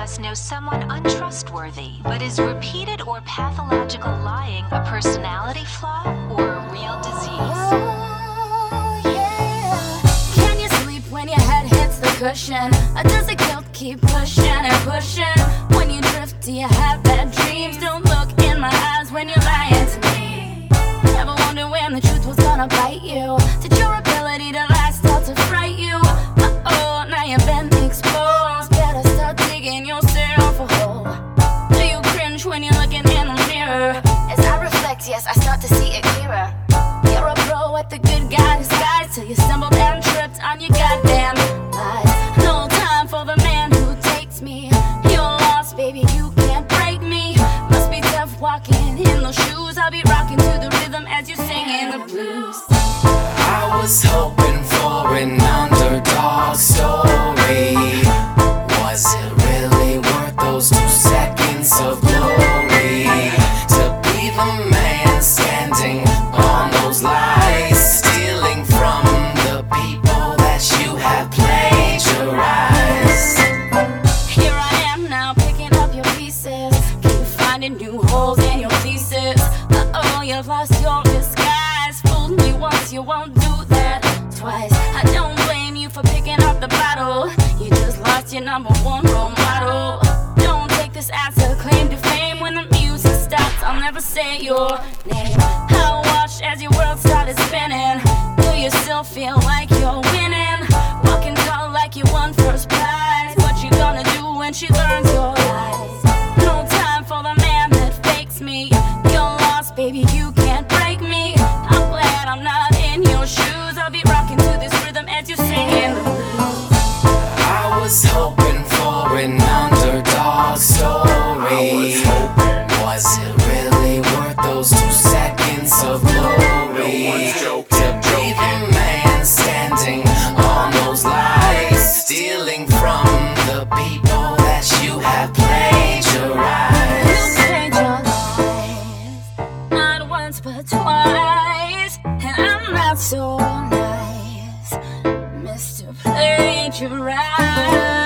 us know someone untrustworthy, but is repeated or pathological lying a personality flaw or a real disease? Oh, yeah. Can you sleep when your head hits the cushion? Or does the guilt keep pushing and pushing? When you drift, do you have bad dreams? Don't look in my eyes when you're lying to me. Ever wonder when the truth was gonna bite you? Did your ability to lie start to fright you? Uh-oh, now you've been exposed. Better start digging yourself a hole. Do you cringe when you're looking in the mirror? As I reflect, yes, I start to see it clearer. You're a pro at the good guy disguise, till you stumbled and tripped on your goddamn lies. No time for the man who takes me. You're lost, baby, you can't break me. Must be tough walking in those shoes. I'll be rocking to the rhythm as you sing in the blues. I was hoping for an underdog story. Was it really worth those 2 seconds of glory? To be the man standing on those lies, stealing from the people that you have plagiarized. Here I am now, picking up your pieces. Keep finding new holes in your thesis. Uh-oh, you've lost your disguise. Fooled me once, you won't do that twice. I don't blame you for picking up the bottle. You just lost your #1 role model. Don't take this as a claim to fame. When the music stops, I'll never say your name. I watched as your world started spinning. Do you still feel like you're winning? Walking tall like you won first prize. What you gonna do when she learns your lies? No time for the man that fakes me. You're lost, baby, you can't break me. I'm glad I'm not in your shoes. I'll be rocking to this rhythm as you sing in the blues. I was hoping for an underdog story. Was it really worth those 2 seconds of glory? To be the man standing on those lies, stealing from the people that you have plagiarized. You played your lies, not once but twice. And I'm not so nice, Mr. Plagiarize.